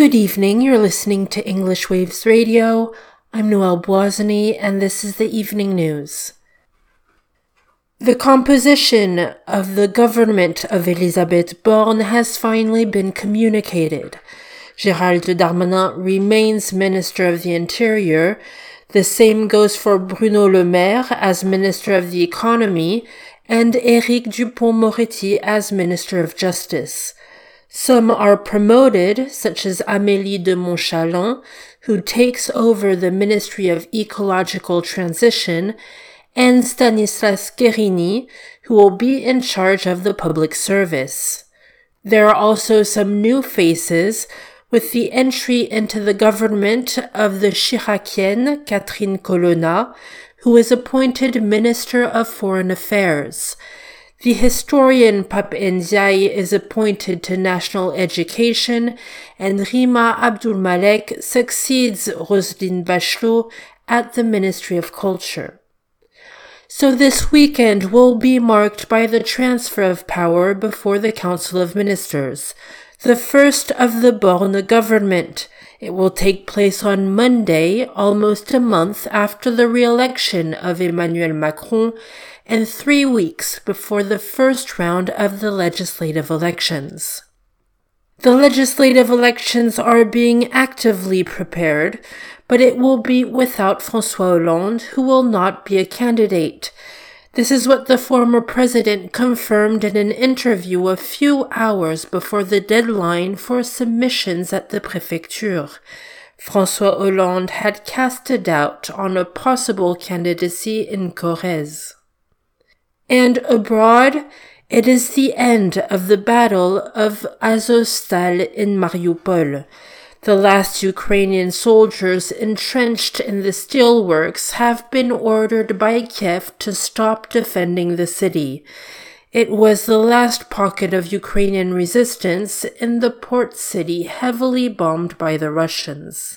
Good evening, you're listening to English Waves Radio. I'm Noelle Boisany, and this is the evening news. The composition of the government of Elisabeth Borne has finally been communicated. Gérald Darmanin remains Minister of the Interior. The same goes for Bruno Le Maire as Minister of the Economy and Éric Dupond-Moretti as Minister of Justice. Some are promoted, such as Amélie de Montchalin, who takes over the Ministry of Ecological Transition, and Stanislas Guerini, who will be in charge of the public service. There are also some new faces, with the entry into the government of the Chiracienne, Catherine Colonna, who is appointed Minister of Foreign Affairs. The historian Pape Ndiaye is appointed to National Education, and Rima Abdul-Malek succeeds Roselyne Bachelot at the Ministry of Culture. So this weekend will be marked by the transfer of power before the Council of Ministers, the first of the Borne government. It will take place on Monday, almost a month after the re-election of Emmanuel Macron, and 3 weeks before the first round of the legislative elections. The legislative elections are being actively prepared, but it will be without François Hollande, who will not be a candidate. This is what the former president confirmed in an interview a few hours before the deadline for submissions at the Préfecture. François Hollande had cast a doubt on a possible candidacy in Corrèze. And abroad, it is the end of the Battle of Azovstal in Mariupol. The last Ukrainian soldiers entrenched in the steelworks have been ordered by Kiev to stop defending the city. It was the last pocket of Ukrainian resistance in the port city heavily bombed by the Russians.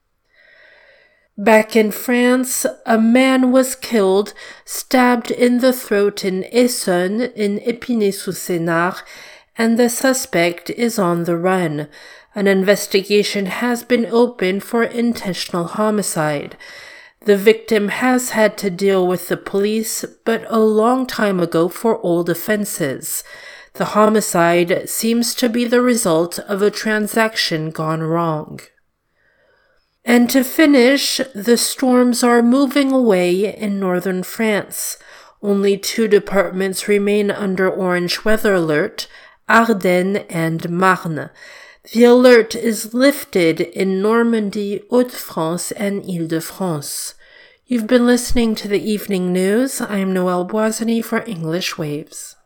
Back in France, a man was killed, stabbed in the throat in Essonne in Épinay-sous-Sénart, and the suspect is on the run. An investigation has been opened for intentional homicide. The victim has had to deal with the police, but a long time ago for old offenses. The homicide seems to be the result of a transaction gone wrong. And to finish, the storms are moving away in northern France. Only 2 departments remain under orange weather alert, Ardennes and Marne. The alert is lifted in Normandy, Hauts-de-France, and Île-de-France. You've been listening to the evening news. I'm Noelle Boisany for English Waves.